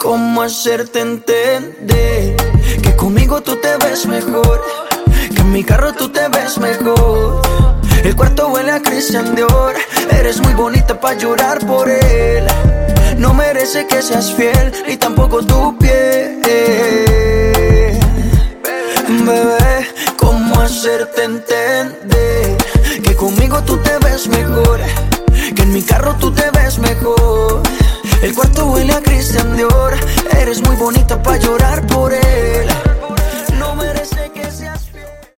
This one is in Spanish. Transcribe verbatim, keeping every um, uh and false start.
cómo hacerte entender que conmigo tú te ves mejor, que en mi carro tú te ves mejor. El cuarto huele a Christian Dior. Eres muy bonita pa' llorar por él. No merece que seas fiel, ni tampoco tu piel. Bebé, cómo hacerte entender que conmigo tú te ves mejor, que en mi carro tú te ves mejor. El cuarto huele a Christian Dior. Eres muy bonita pa' llorar por él. No merece que